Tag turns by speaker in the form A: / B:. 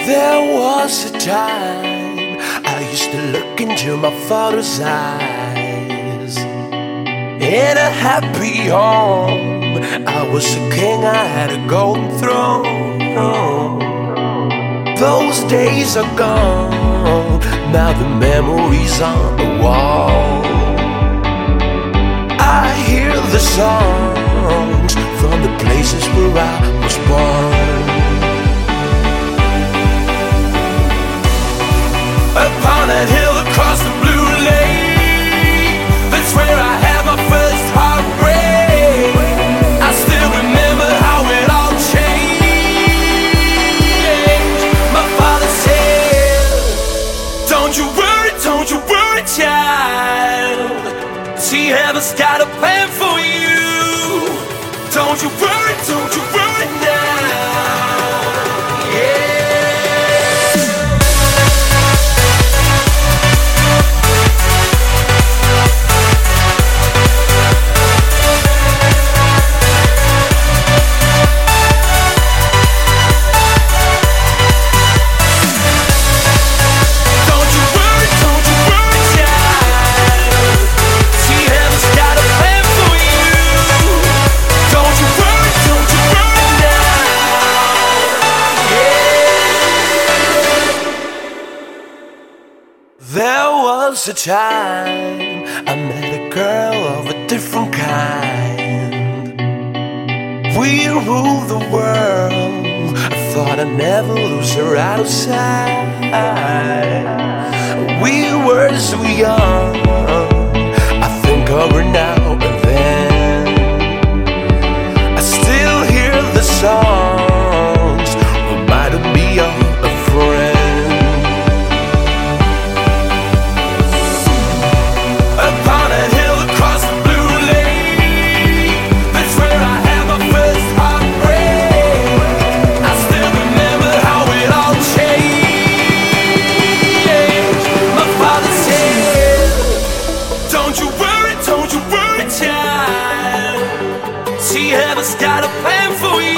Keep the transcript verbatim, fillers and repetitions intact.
A: There was a time I used to look into my father's eyes. In a happy home, I was a king, I had a golden throne. Those days are gone, now the memories on the wall. I hear the songs from the places where I was born. Upon that hill across the blue lake, that's where I had my first heartbreak. I still remember how it all changed. My father said, don't you worry, don't you worry, child. See, heaven's got a plan for you. Don't you worry, don't you worry now. Yeah. There was a time I met a girl of a different kind. We ruled the world, I thought I'd never lose her out of sight. We were so young, I think of her now and then. I still hear the songs, reminding me of a friend. See, heaven's got a plan for you.